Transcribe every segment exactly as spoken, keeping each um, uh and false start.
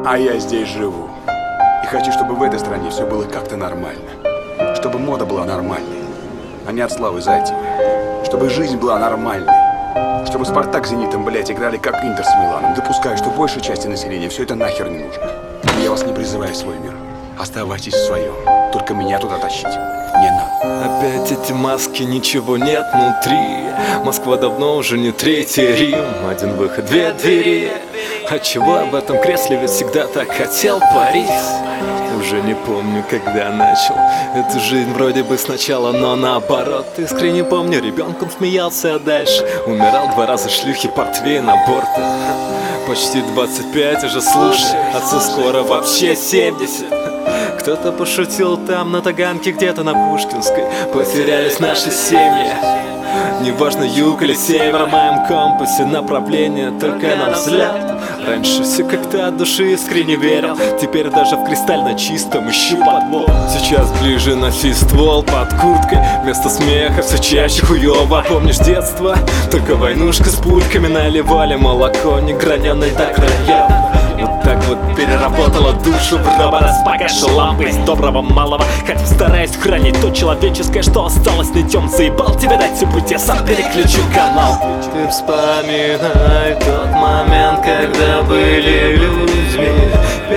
А я здесь живу. И хочу, чтобы в этой стране все было как-то нормально. Чтобы мода была нормальной, а не от Славы Зайцевой. Чтобы жизнь была нормальной. Чтобы Спартак с Зенитом, блять, играли как Интер с Миланом. Допускаю, что большей части населения все это нахер не нужно. Но я вас не призываю в свой мир. Оставайтесь в своем. Только меня туда тащить не надо. Опять эти маски, ничего нет внутри. Москва давно уже не третий Рим. Один выход, две двери. Отчего в этом кресле ведь всегда так хотел парить? Уже не помню, когда начал эту жизнь вроде бы сначала, но наоборот. Искренне помню, ребенком смеялся, а дальше умирал два раза шлюхи, портвейн, аборты. Почти двадцать пять уже, слушай, отцу скоро вообще семьдесят. Кто-то пошутил там на Таганке, где-то на Пушкинской. Потерялись наши семьи. Неважно, юг или север, в моем компасе направление только на взгляд. Раньше все как-то от души искренне верил. Теперь даже в кристально чистом ищу подвох. Сейчас ближе носи ствол под курткой. Вместо смеха все чаще хуёво. Помнишь детство? Только войнушка с пульками. Наливали молоко, не граненое до краев. Вот так вот переработала душу в робот. Погаши лампы из доброго малого. Хотя стараюсь хранить то человеческое, что осталось. Не тем заебал тебе дать все путь, я сам переключу канал. Ты вспоминай тот момент, когда были людьми.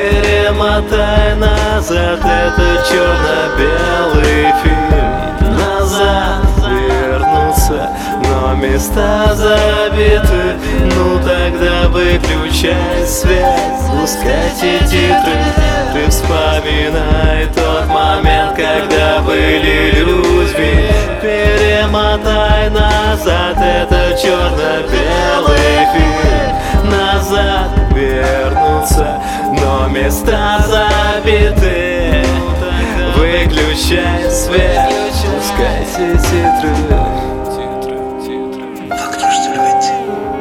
Перемотай назад этот черно-белый фильм. Назад вернуться, но места забиты. Ну тогда выключай свет, пускайте титры. Ты вспоминай тот момент, когда были людьми. Перемотай назад этот черно-белый фильм. Назад вернуться, но места забиты. Выключай свет, пускайте титры. А кто что ли выйти?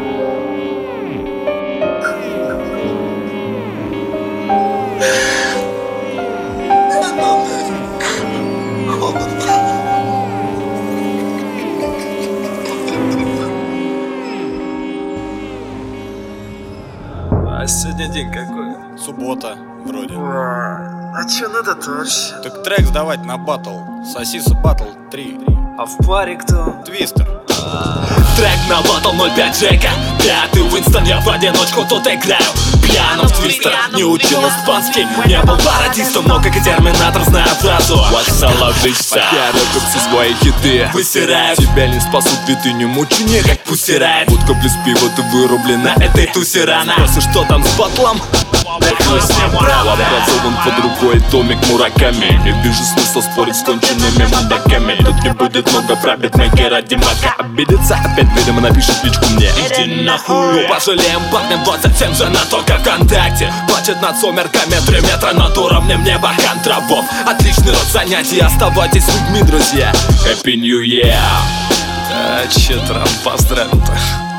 А сегодня день какой? Суббота, вроде. А чё надо-то вообще? Так трек сдавать на батл. Сосиса батл три. А в паре кто? Твистер. Трек на батл ноль пять Джека. Пятый Уинстон, я в одиночку тут играю. Пьяным в твистер, не учил испанский. Не был пародистом, но как и терминатор знаю фразу. Вакса ложишься, я рэпер все свои хиты высирают. Тебя не спасут, ведь ты не мученик, как пусирает. Водка плюс пиво, ты вырублена этой тусе рано. Спросишь, что там с батлом? Образован под рукой томик Мураками. Не вижу смысла спорить с конченными мудаками. Тут не будет много правит мейки ради мака. Обидится, опять видимо напишет личку мне. Иди нахуй. Ну пожалеем, парнем двадцать семь же на только ВКонтакте. Плачет над сумерками три метра над уровнем неба контравов. Отличный род занятий, оставайтесь с людьми, друзья. Happy New Year. А че там поздравил-то?